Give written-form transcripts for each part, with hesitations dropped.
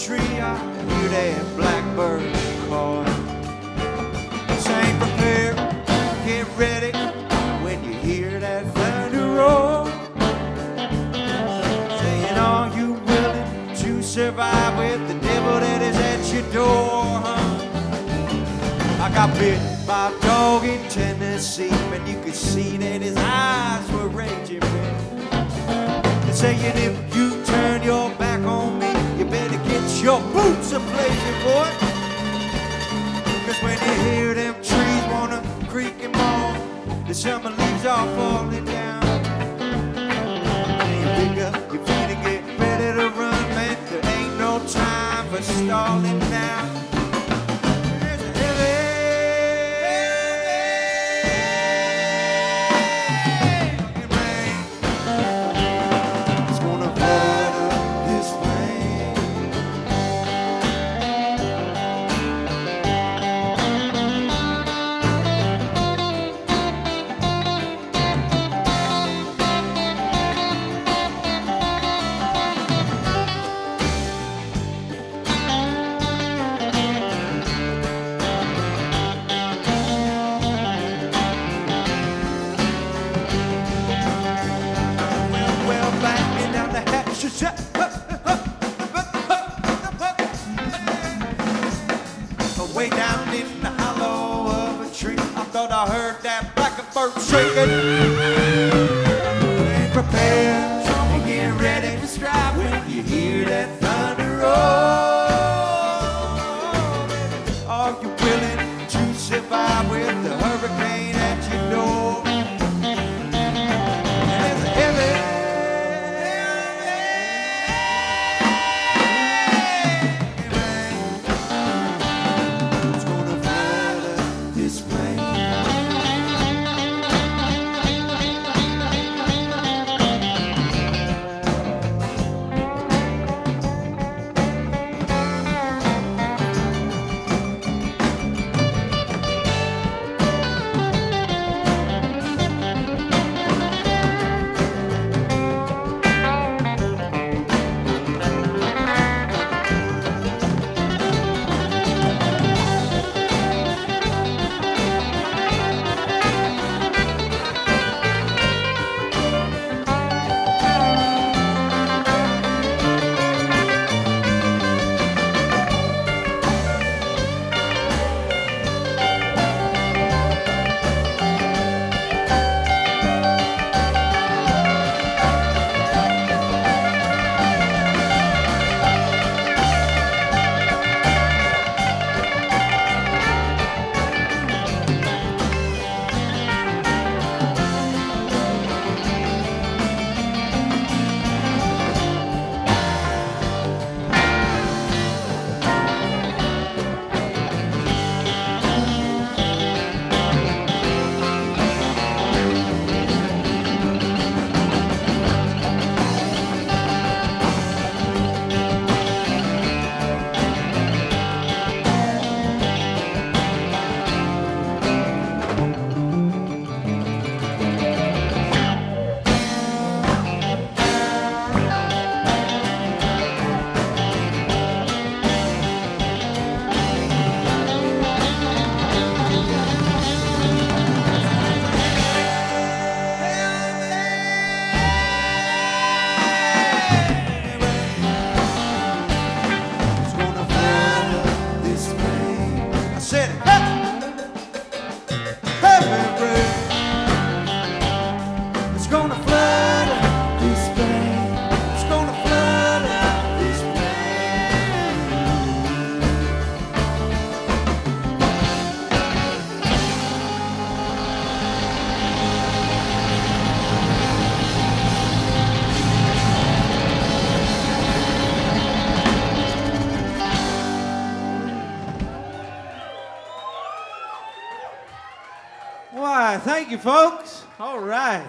tree, I hear that blackbird call. Say prepare, get ready when you hear that thunder roll. Saying, are you willing to survive with the devil that is at your door? I got bit by a dog in Tennessee, and you could see that his eyes were raging red. They're saying, if you turn your back on me, you better get your boots a-blazing, boy. Cause when you hear them trees wanna creak and moan, the summer leaves are falling down. And you pick up your feet and get ready to run, man. There ain't no time for stalling now. There's a heavy rain. It's gonna flood up this plain. Well, banging down the hatch. Way down in the hollow of a tree, I thought I heard that blackbird shrieking. And prepare and get ready to strike when you hear that thunder roll. Are you willing to survive with the hurricane at your door? And there's a heavy it's gonna flood up this plain. It's gonna flood up this plain. I said, heavy rain. It's gonna flood up this plain. It's gonna flood up this Why, thank you, folks. All right.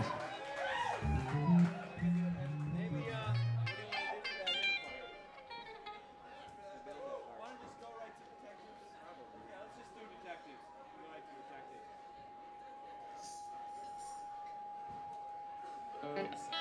Detectives.